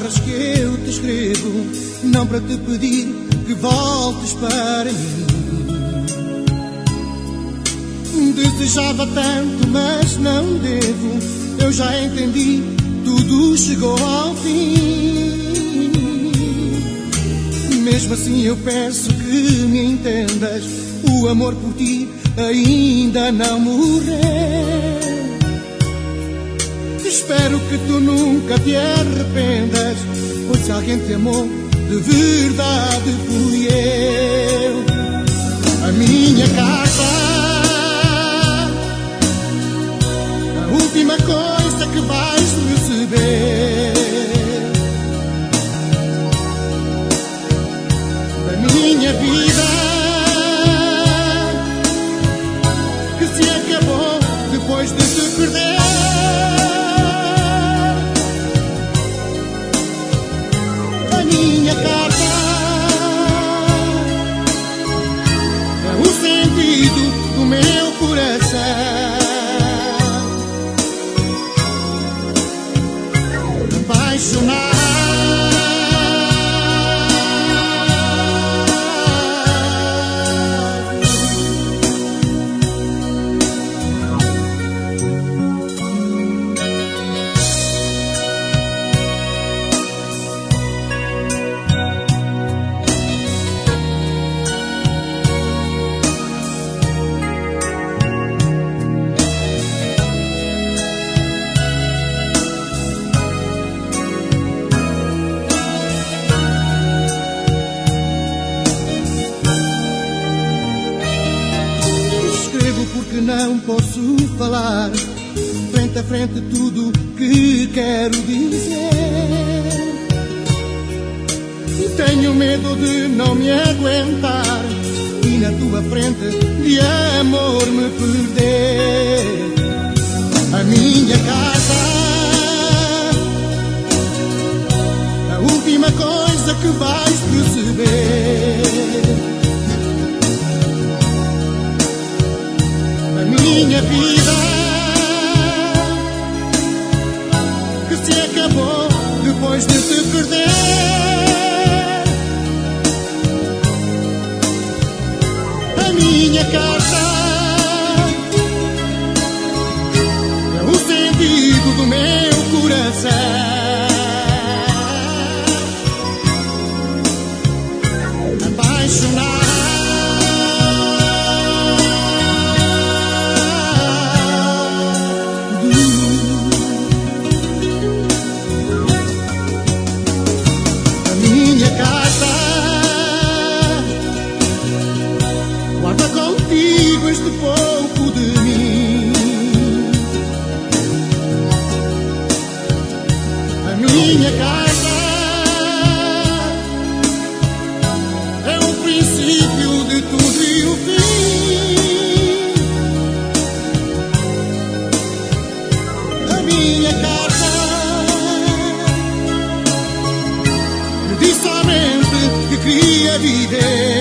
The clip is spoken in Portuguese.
palavras que eu te escrevo, não para te pedir que voltes para mim. Desejava tanto, mas não devo. Eu já entendi, tudo chegou ao fim. Mesmo assim eu peço que me entendas, o amor por ti ainda não morreu. Espero que tu nunca te arrependas, pois se alguém te amou de verdade fui eu. A minha carta, a última coisa que vais receber. Da minha vida que se acabou depois de te perder. A minha carta é o sentido do meu coração. Apaixonado. Porque não posso falar frente a frente tudo que quero dizer. Tenho medo de não me aguentar e na tua frente de amor me perder. A minha casa, a última coisa que vais receber. Minha vida que se acabou depois de te perder. A minha casa é o sentido do meu coração. Apaixonado. Guarda contigo este pouco de mim. A minha casa é o princípio de tudo e o fim. A minha casa me diz somente que queria viver.